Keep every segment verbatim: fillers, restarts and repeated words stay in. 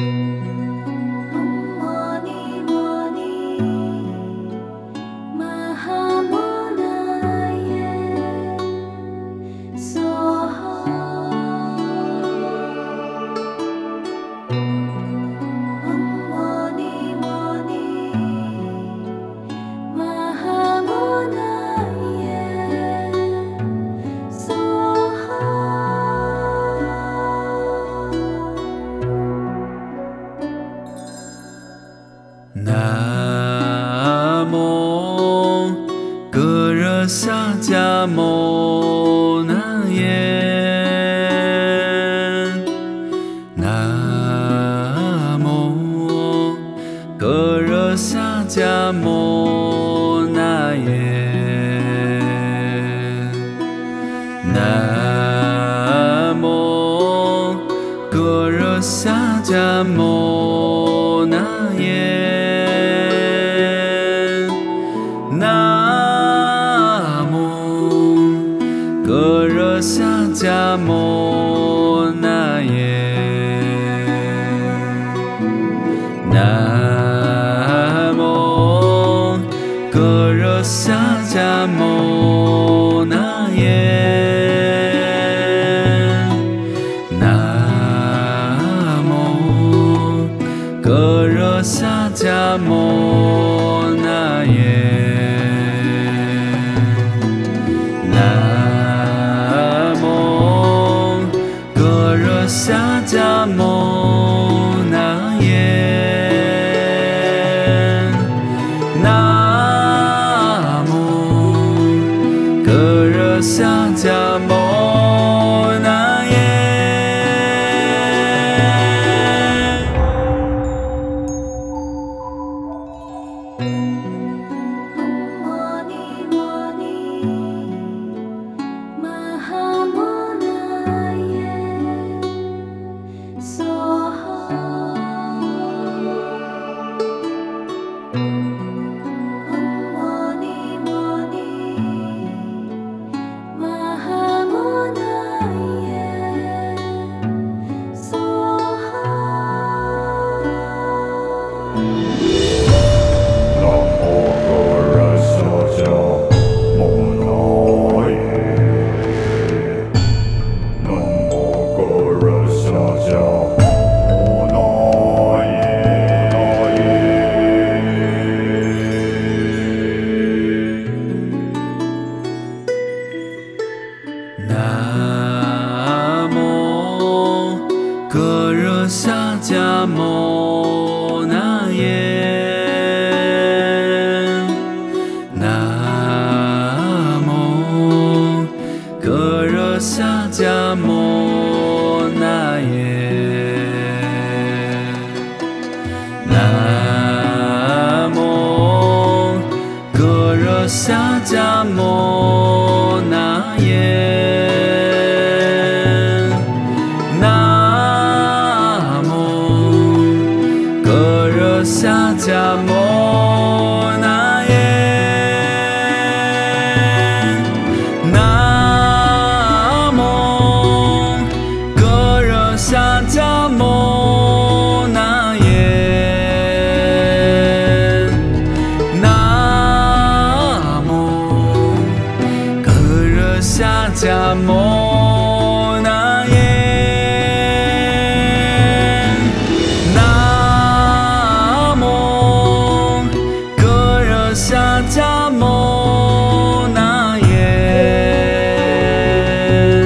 南无格热萨迦摩那耶，南无格热萨迦摩那耶，南无格热萨迦摩那耶。南无格热萨迦摩那耶，南无格热萨迦摩那耶，南无格热萨迦摩那耶。南无格热萨迦摩那耶，南无格热萨迦摩那耶。南无格热萨迦摩那耶，南无格热萨迦摩那耶，南无格热萨迦摩那耶。萨迦摩那耶，南无格热萨迦摩那耶，南无格热萨迦摩那耶。萨迦摩那耶，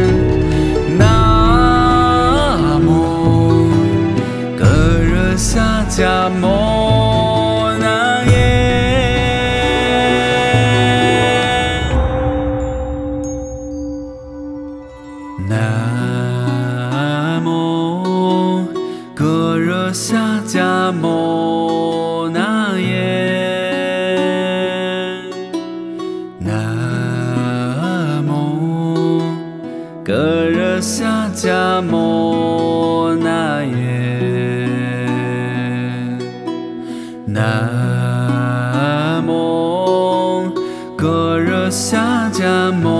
南无格热萨迦摩那耶，南无格热萨迦摩那耶。格热萨迦摩那耶，南无格热萨迦摩。